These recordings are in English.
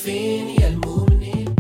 فين يا المؤمنين؟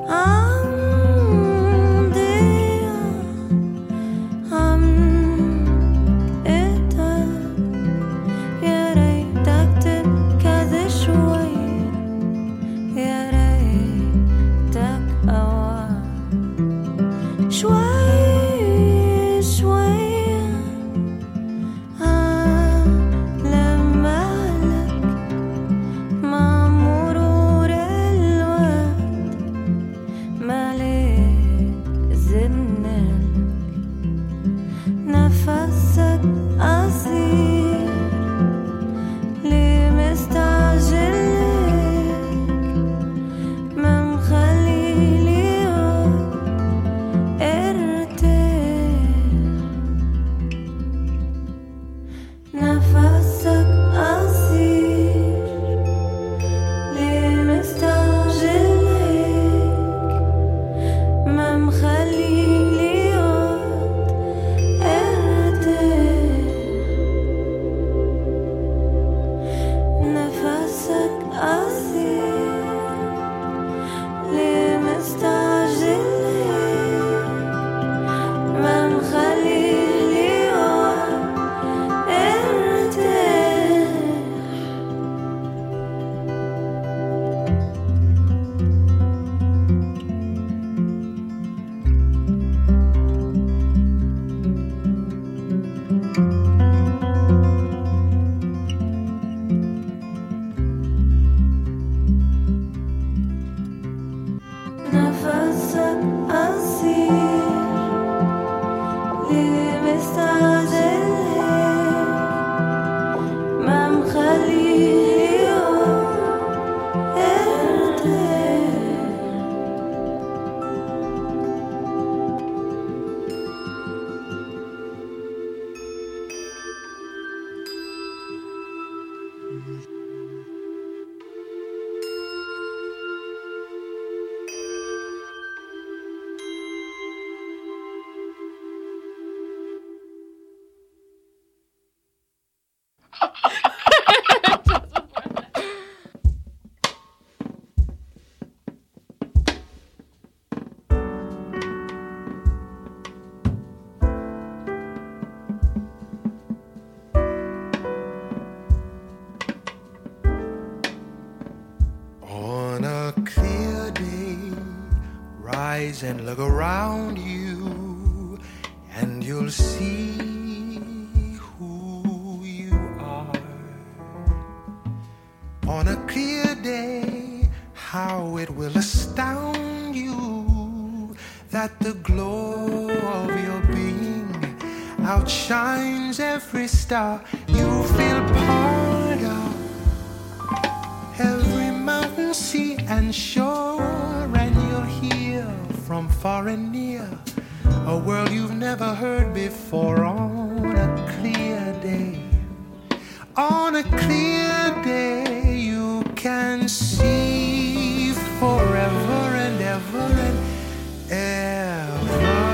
And look around you and you'll see who you are. On a clear day, how it will astound you that the glow of your being outshines every star. You feel part of every mountain, sea and shore, and you'll hear from far and near a world you've never heard before. On a clear day, on a clear day, you can see forever and ever and ever.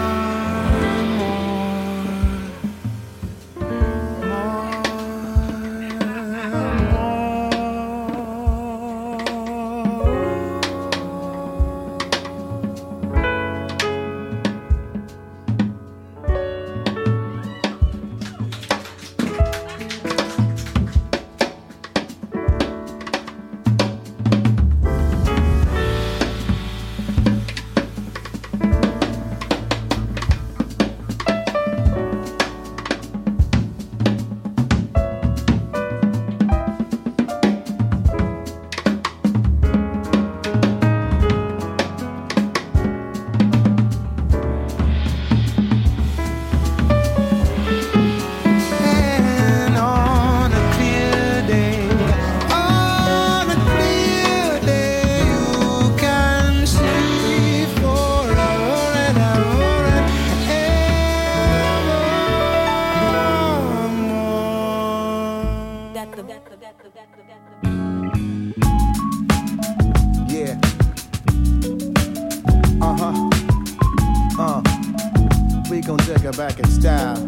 Back in style.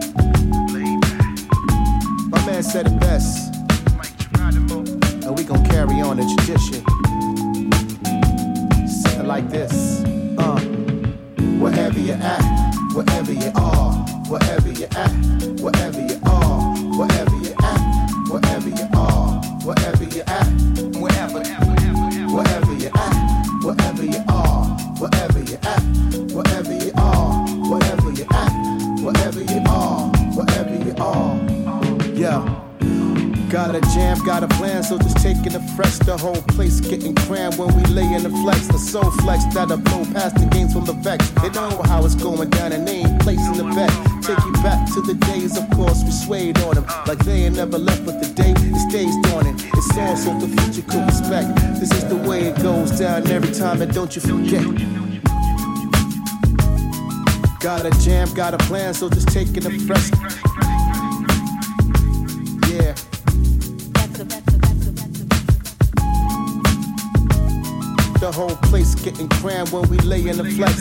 My man said it best, and we gon' carry on the tradition. Something like this. Wherever you're at, wherever you are, wherever you're at, wherever you are, wherever you're at, wherever you are, wherever you're at, wherever you're at, wherever you are, wherever you're at, wherever you are, wherever you're at, wherever you are, wherever you are. Yeah. Got a jam, got a plan, so just taking the fresh. The whole place getting crammed when we lay in the flex. The soul flex that'll blow past the games from the vex. They know how it's going down and they ain't placing the bet. Take you back to the days, of course, we swayed on them. Like they ain't never left, but the day it stays dawning. It's all so the future could respect. This is the way it goes down every time, and don't you forget. Got a jam, got a plan, so just taking the fresh. Yeah. The whole place getting crammed when we lay in the flex.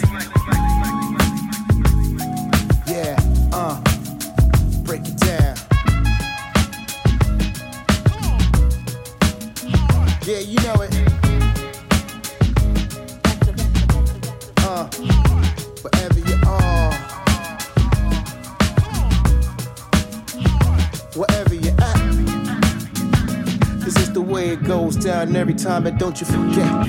Yeah, break it down. Yeah, you know it. Wherever you are, wherever you're at. This is the way it goes down every time, and don't you forget.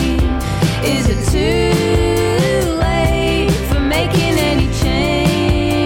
Is it too late for making any change?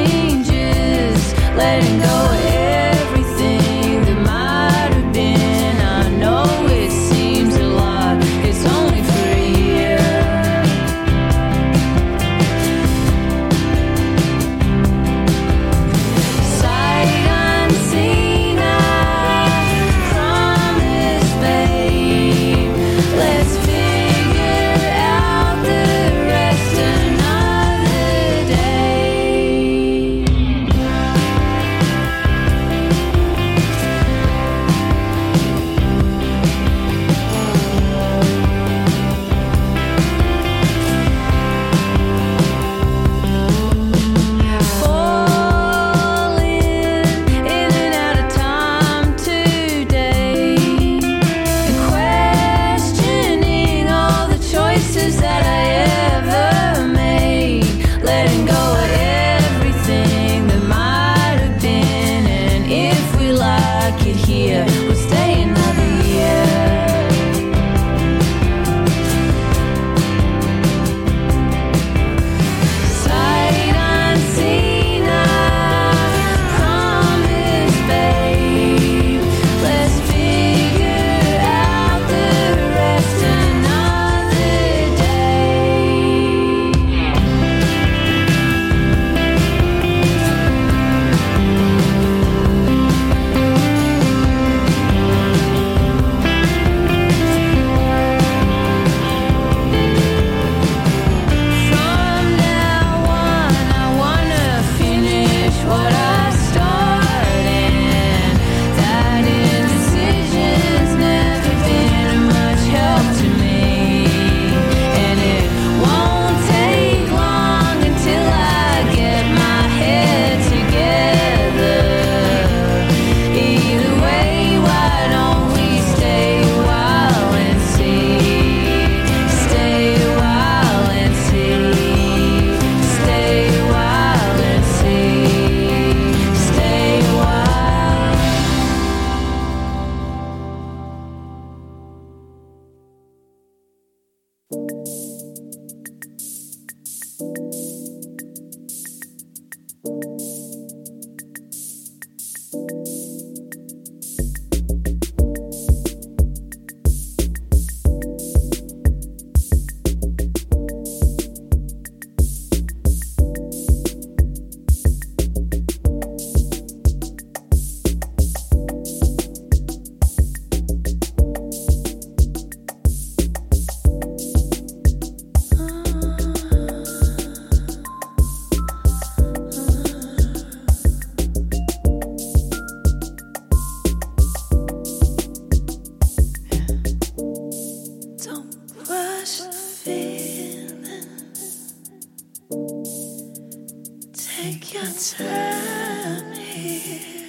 Take your time here,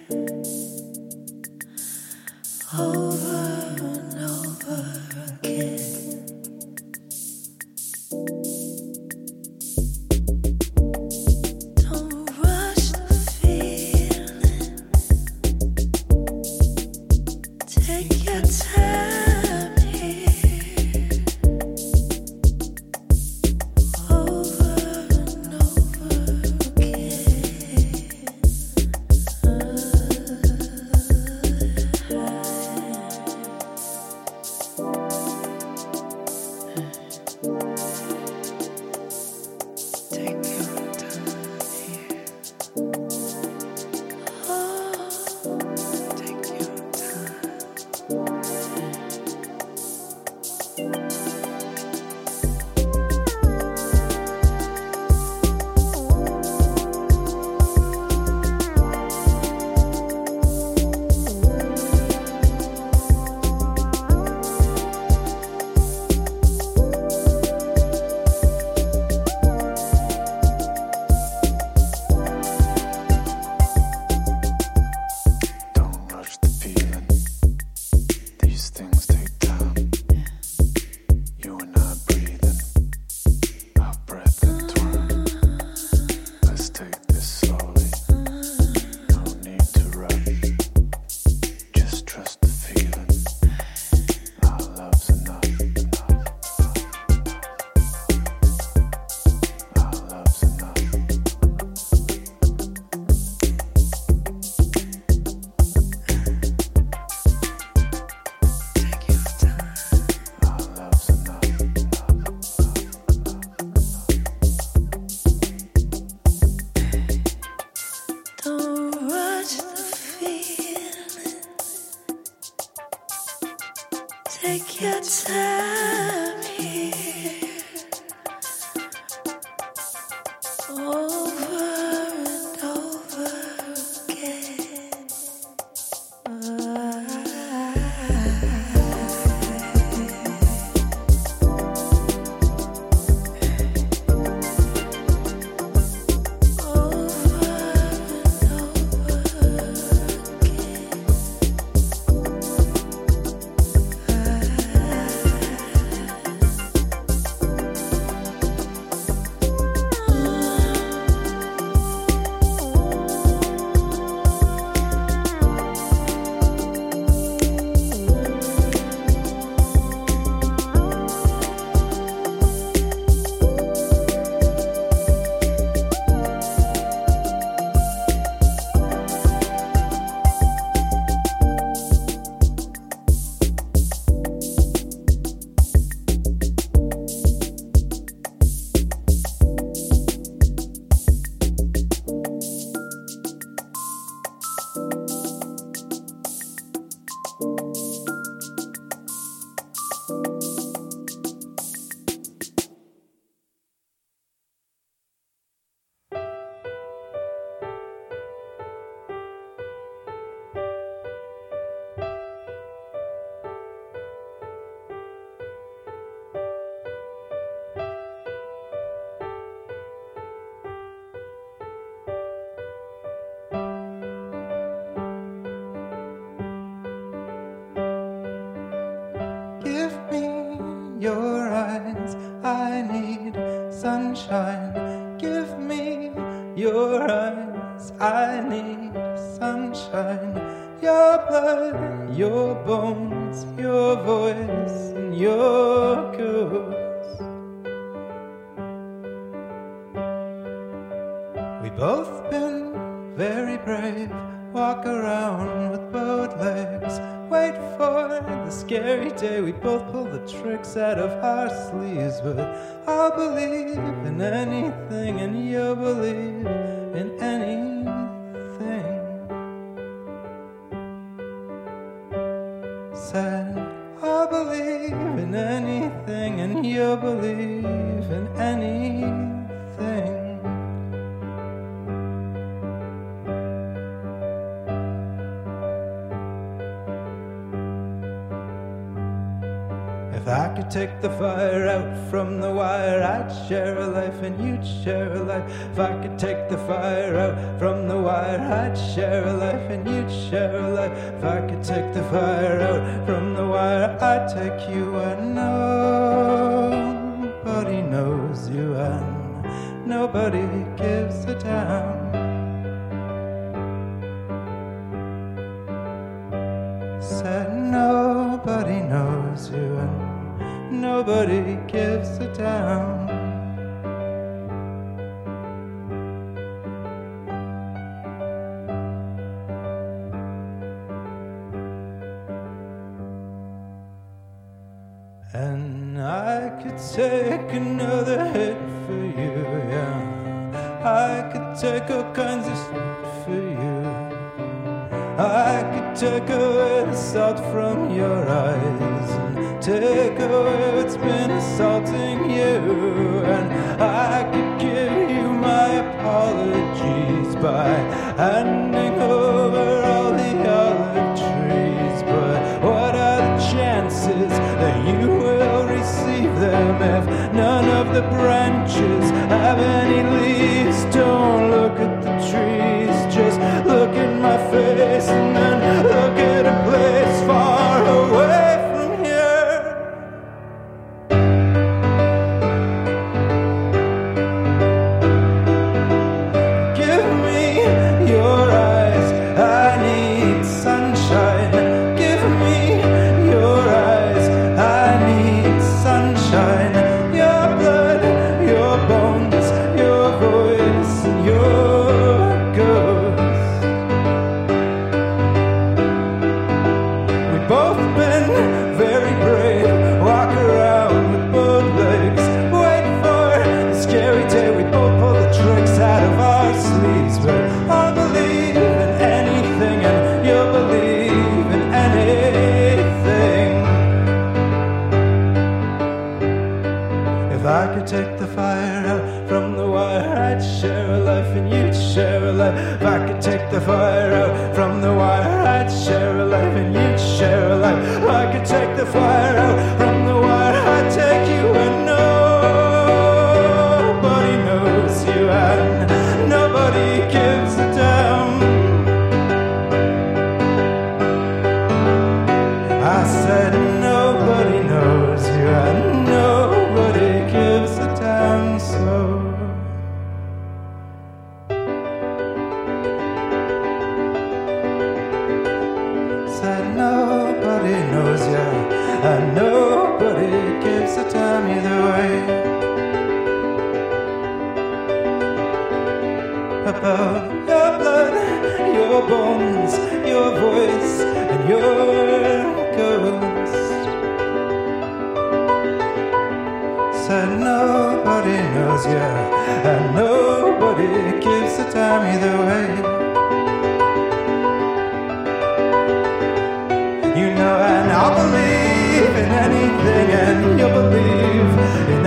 over and over again. Don't rush the feeling. Take your time here, over and over again. Take your time here, over and over again. Give me your eyes, I need sunshine. Give me your eyes, I need sunshine. Your blood, your bones, your voice, and your kiss. We both been very brave, walk around with bowed legs, wait for the scary day. We both pull the tricks out of our sleeves, but I'll believe in anything and you'll believe in anything. Said I'll believe in anything and you'll believe in anything. If I could take the fire out from the wire, I'd share a life and you'd share a life. If I could take the fire out from the wire, I'd share a life and you'd share a life. If I could take the fire out from the wire, I'd take you and nobody knows you and nobody gives a damn. Said nobody knows you and nobody gives a damn. And I could take another hit for you, yeah. I could take all kinds of shit for you. I could take away the salt from your eyes and take away what's been assaulting you. And I could give you my apologies by handing over all the olive trees. But what are the chances that you will receive them if none of the branches have any leaves? Don't look at the trees, just look at my face and then look at a place far away from here. Give me your eyes, I need sunshine. Give me your eyes, I need sunshine. Your blood, your bones, your voice, and your ghost. We've both been very brave, walk around with both legs, wait for the scary day we both pull the tricks out of our sleeves. But I'll believe in anything and you'll believe in anything. If I could take the fire out from the wire, I'd share a life and you'd share a life. If I could take the fire out from the wire, I'd share a life and you'd share a life. If I could take the fire out from the wire, I'd take you and nobody knows you and nobody gives a damn. I said nobody knows you and nobody gives a damn. So said nobody knows you and nobody gives a damn either way. About your blood, your bones, your voice, and your ghost. Said nobody knows you and nobody gives a damn either way. You know, and I'll believe in anything and you'll believe in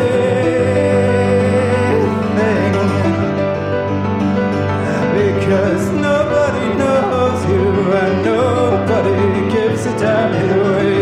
anything. Because nobody knows you and nobody gives a damn either way.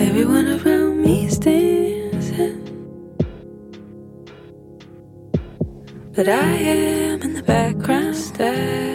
Everyone around me is dancing, but I am in the background, staring.